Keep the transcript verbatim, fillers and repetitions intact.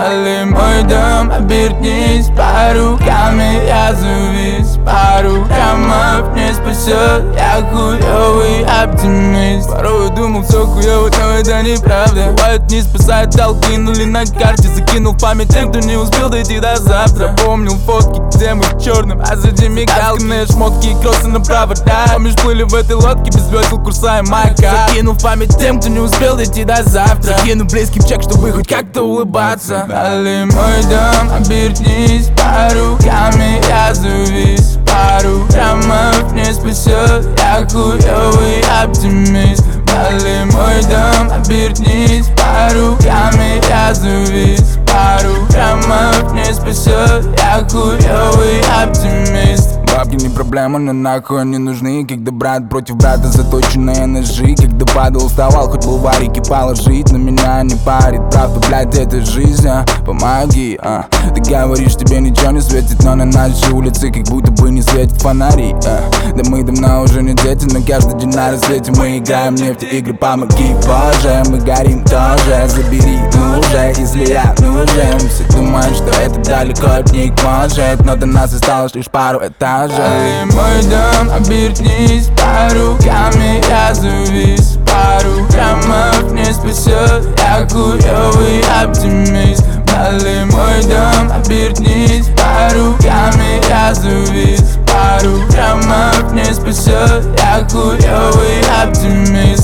Дали мой дом, обернись, по руками я завис. Пару граммов не спасет, я хуёвый оптимист. Порой думал, все хуёво, но это неправда. Бывает, не спасает, толкинули на карте. Закинул в память тех, кто не успел дойти до завтра. Помнил фотки, где мы в черном, а за мигалками шмотки и кроссы на провода. Помнишь, плыли в этой лодке без весел, курсаем маяка. Закинул в память тем, кто не успел дойти до завтра. Закину близким чек, чтобы хоть как-то улыбаться. Дали мой дом, обернись, по руками я завис. Пару граммов не спасет, я хуёвый оптимист. Дали мой дом, обернись, по руками я завис. Пару граммов не спасет, я хуёвый оптимист. Бабки не проблема, но нахуй они нужны. Когда брат против брата, заточенные ножи. Когда падал, вставал, хоть был в варике положить. На меня не парит, правда, блядь, это жизнь, а. Помоги, а. Ты говоришь, тебе ничего не светит, но на нашей улице как будто бы не светит фонари, а. Да мы давно уже не дети, но каждый день на рассвете мы играем в нефтеигры. Помоги, Боже, мы горим тоже. Забери, ну уже, если я нужен. Все думают, что это далеко от них может, но до нас осталось лишь пару этажей. Дали мой дом, обернись, по руками я завис. Пару граммов не спасет, я хуёвый оптимист. Дали мой дом, обернись, по руками я завис. Пару граммов не спасет, я хуёвый оптимист.